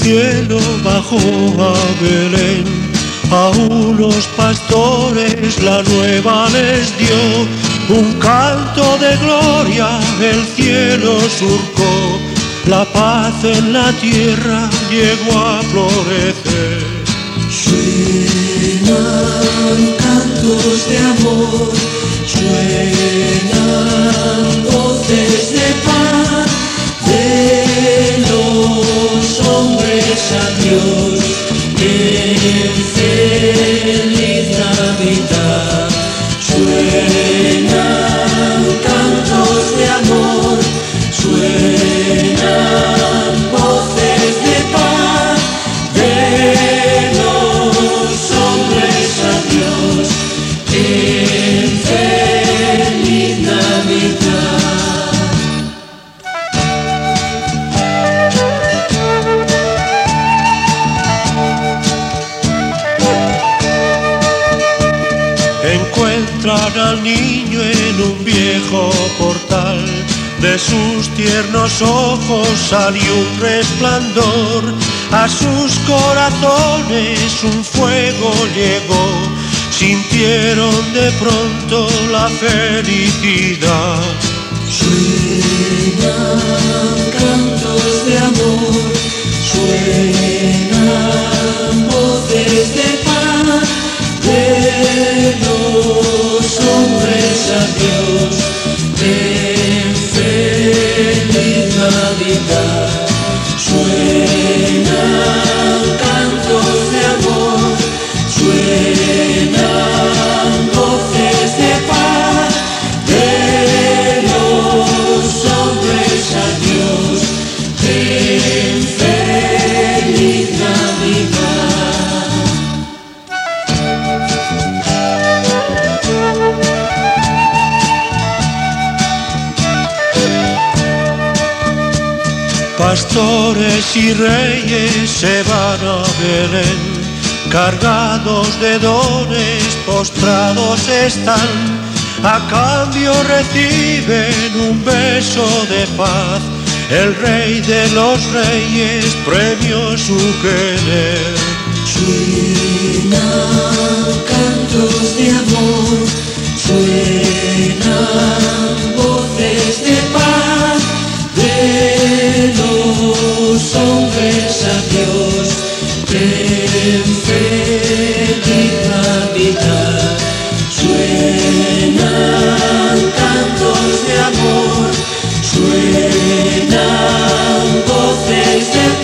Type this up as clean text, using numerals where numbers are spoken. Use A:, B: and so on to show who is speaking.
A: cielo bajó a Belén, a unos pastores la nueva les dio, un canto de gloria el cielo surcó, la paz en la tierra llegó a florecer.
B: Suenan cantos de amor, suenan voces de paz, de los hombres a Dios, en feliz Navidad. Suenan cantos de amor, suenan voces de paz, de los hombres a Dios, en feliz Navidad.
A: Encuentran al niño en un viejo portal, de sus tiernos ojos salió un resplandor, a sus corazones un fuego llegó, sintieron de pronto la felicidad.
B: Suenan cantos de amor, suenan voces de paz, de los hombres a Dios, en feliz Navidad. Suenan cantos de amor, suenan voces de paz, de los hombres a Dios, en feliz Navidad.
A: Pastores y reyes se van a Belén, cargados de dones, postrados están, a cambio reciben un beso de paz, el rey de los reyes premió su querer.
B: Suenan cantos de amor, suenan voces de paz, de los hombres a Dios, en feliz Navidad. Suenan cantos de amor, suenan voces de